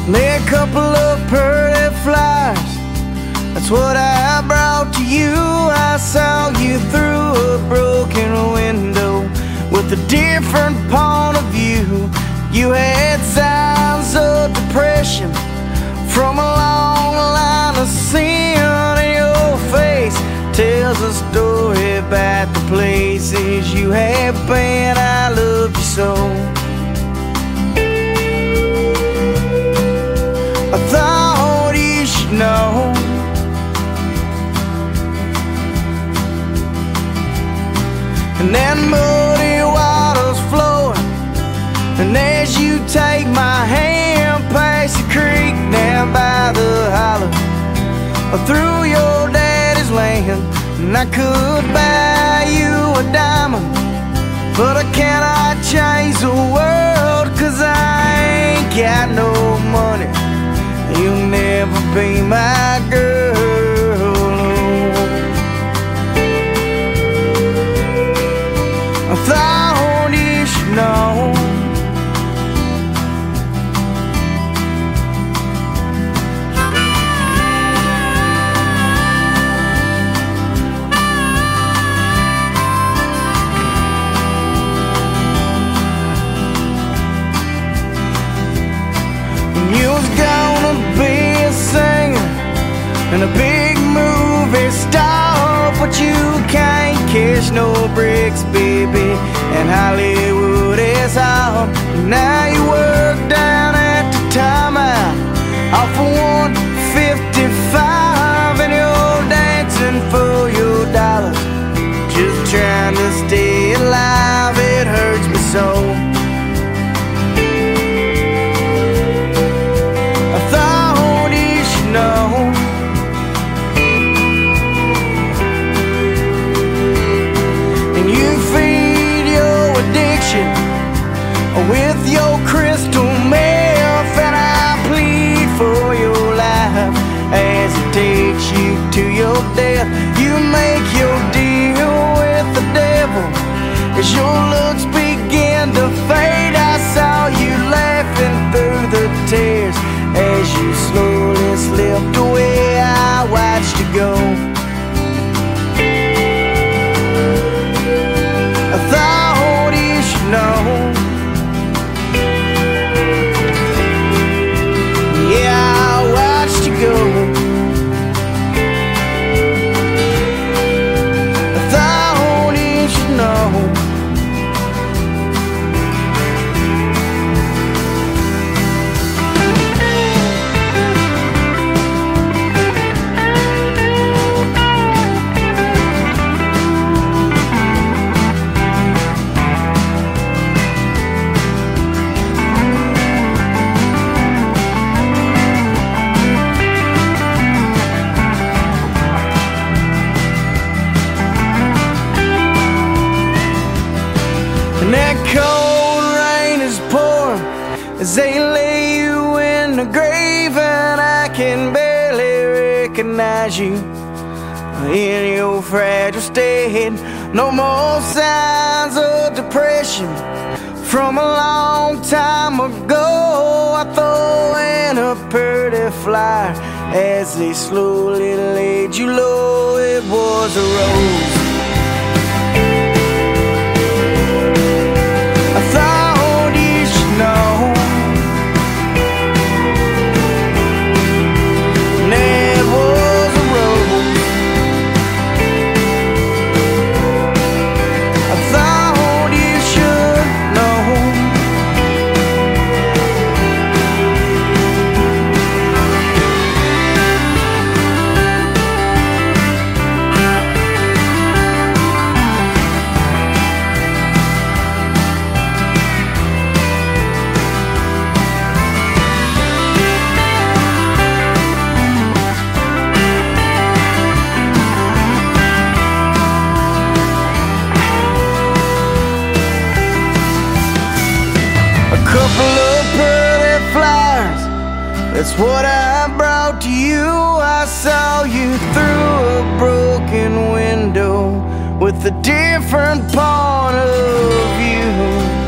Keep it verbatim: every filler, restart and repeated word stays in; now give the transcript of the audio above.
Lay a couple of pretty flies, that's what I brought to you. I saw you through a broken window with a different point of view. You had signs of depression from a long line of sin, and your face tells a story about the places you have been. I loved you so. I thought you should know. And that muddy water's flowing, and as you take my hand past the creek down by the hollow, through your daddy's land, and I could buy you a diamond, but I cannot change the world, 'cause I ain't got no money. You'll never be my girl. I thought you should know. You was gonna be a singer and a big movie star, but you can't catch no bricks, baby, and Hollywood is all. Now you work down at the timeout off of one fifty-five, and you're dancing for your dollars, just trying to stay alive. It hurts me so. And you feed your addiction with your crystal meth, and I plead for your life as it takes you to your death. You make your deal with the devil as your looks begin to fade. I saw you laughing through the tears as you slowly slipped away. I watched you go. I thought you should know. Yeah, I watched you go. I thought you should know. And that cold rain is pouring as they lay you in the grave, and I can barely recognize you in your fragile state. No more signs of depression from a long time ago. I throw in a pretty flyer as they slowly laid you low. It was a rose. Couple of pretty flowers, that's what I brought to you. I saw you through a broken window with a different point of view.